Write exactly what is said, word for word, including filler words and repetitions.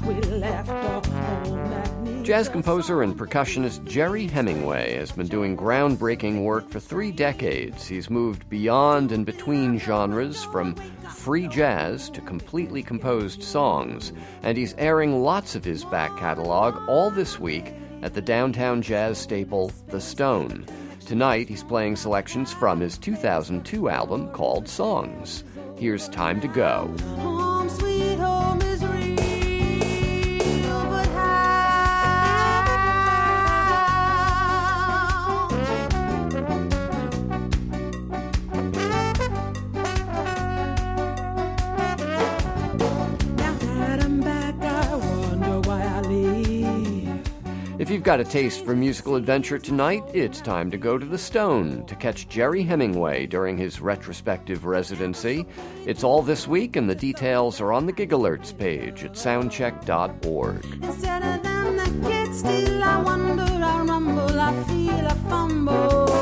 Jazz composer and percussionist Jerry Hemingway has been doing groundbreaking work for three decades. He's moved beyond and between genres, from free jazz to completely composed songs, and he's airing lots of his back catalog all this week at the downtown jazz staple, The Stone. Tonight, he's playing selections from his two thousand two album called Songs. Here's Time to Go. Home, sweet home is real, but now that I'm back, I wonder why I leave. If you've got a taste for musical adventure tonight, it's time to go to the Stone to catch Jerry Hemingway during his retrospective residency. It's all this week, and the details are on the Gig Alerts page at soundcheck dot org. Instead of them that get still, I wonder, I rumble, I feel, I fumble.